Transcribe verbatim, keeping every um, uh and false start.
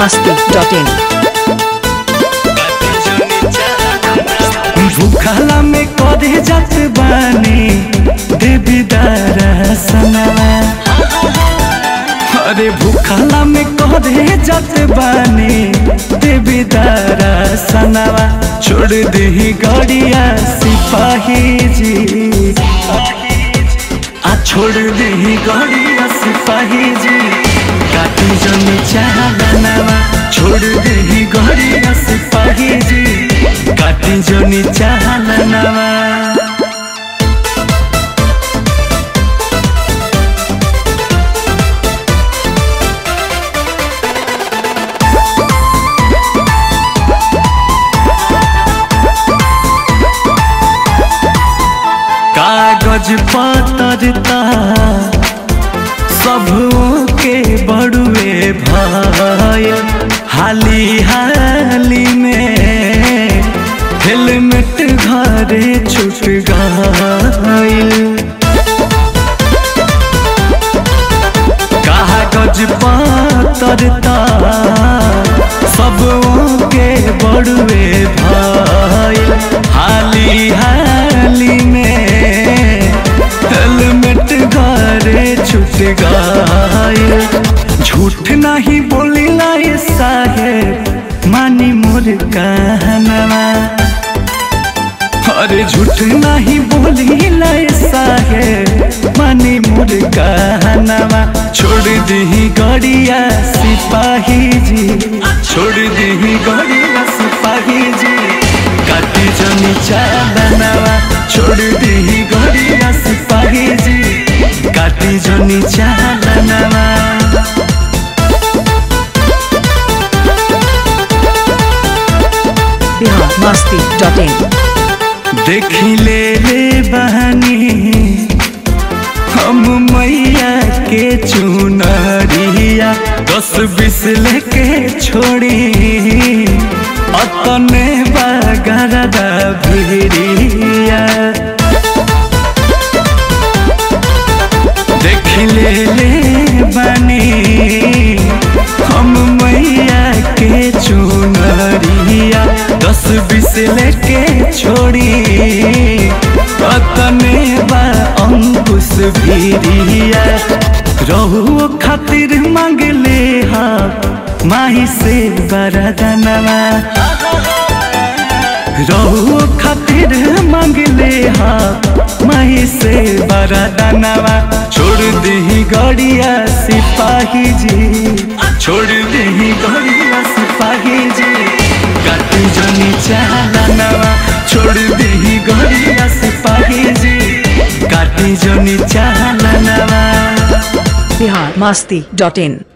masti dot in. भूखला में करे जात बानी देवी दर्शनवा। अरे भूखला में करे जात बानी देवी दर्शनवा। छोड़ दे गड़िया सिपाही जी, आ छोड़ दे गड़िया सिपाही जी, काटी जन चाहनवा। छोड़ दे गड़िया सिपाही जी, काटी जन चाहनवा। कागज पतरता सब के बड़ुए भाई, हाली हाली में हेलमेट घरे छूट गइल। कागज पतरता सब के बड़ुए भाई, हाली हाली में हेलमेट घरे छूट गइल। झूठ नहीं बोली लाई साहेब, मानी मोर कहनवा। अरे झूठ नहीं बोली लाई साहेब, मानी मोर कहनवा। छोड़ दी गड़िया सिपाही जी, छोड़ दी गड़िया सिपाही जी, काटी जनी चाहनवा। छोड़ दी गड़िया सिपाही जी, काटी जनी चाहनवा। Bihar masti dot in. देखी ले ले बहनी हम मैया के चुनरिया, दस बीस लेके छोड़ी अतने बगरदा भिड़िया। देख ले ले बनी हम मैया के चुनरिया, दस बीस लेके छोड़ी अतने बा अंकुश भिड़िया। रहुओ खातिर मांग ले हा माही से बरदनवा। रहुओ खातिर मांग ले हा माही से बरदनवा। छोड़ दी गड़िया सिपाही जी, छोड़ दी गड़िया सिपाही जी, काटी जनी चाहनवा। छोड़ दी गड़िया सिपाही जी, काटी जनी चाहनवा। Bihar masti dot in.